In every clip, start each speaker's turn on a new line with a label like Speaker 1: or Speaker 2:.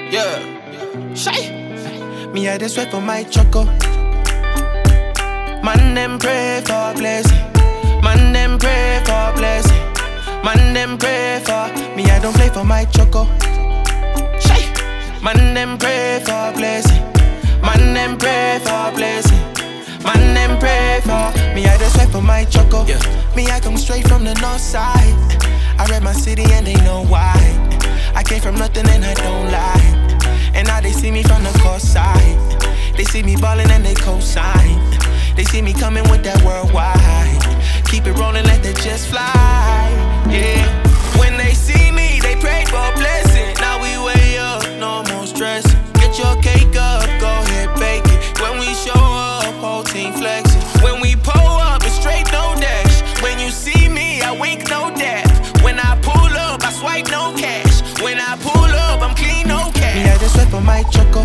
Speaker 1: Yeah. Shy.
Speaker 2: Me I just sweat for my choco. Man them pray for blessing. Man them pray for blessing. Man them pray for me. I don't play for my choco.
Speaker 1: Shy.
Speaker 2: Man them pray for blessing. Man them pray for blessing. Man them pray for me. I just sweat for my choco.
Speaker 1: Yeah.
Speaker 2: Me I come straight from the north side. I rep my city and they know why. I came from nothing and I don't lie. And now they see me from the coast side. They see me ballin' and they co-sign. They see me coming with that worldwide. Keep it rollin', let the jets fly. Yeah. When they see me, they pray for a blessing. Now we way up, no more stressing. Get your cake up, go ahead, bake it. When we show up, whole team flexing. When we pull up, it's straight, no dash. When you see me, I wink, no dab. When I pull up, I swipe, no cash. When I pull up, I'm clean, no cash. Me, I just sweat for my choco.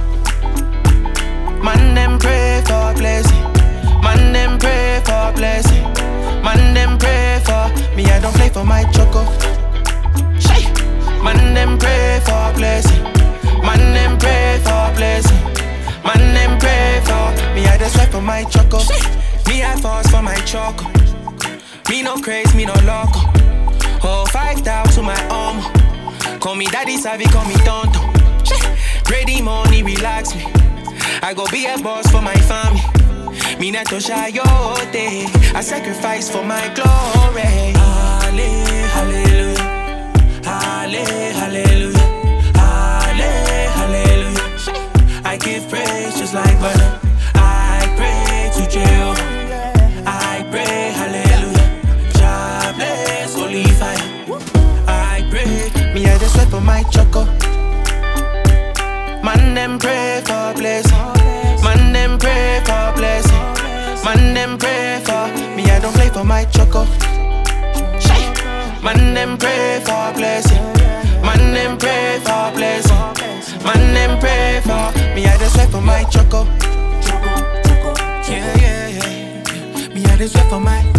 Speaker 2: Man, them pray for blessing. Man, them pray for blessing. Man, them pray for me, I don't play for my choco.
Speaker 1: Shy.
Speaker 2: Man, them pray for blessing. Man, them pray for blessing. Man, them pray for me, I just sweat for my choco. Me, I fast for my choco. Me no craze, me no loco. Oh, 5,000 to my arm. Call me daddy, savvy, call me tonto. Ready money, relax me. I go be a boss for my family. Me not to shy your day. I sacrifice for my glory. Halle, hallelujah. Halle, hallelujah. Halle, hallelujah. I give praise just like butter. I pray to Jehovah. I pray, hallelujah. God bless, holy fire. I pray. Me I just sweat for my choco. Man them pray for blessing. Man them pray for blessing. Man them pray for me. I don't play for my choco.
Speaker 1: Shy.
Speaker 2: Man them pray for blessing. Man them pray for blessing. Man them pray for me. I just sweat for my choco. Yeah, yeah, yeah. Me I just sweat for my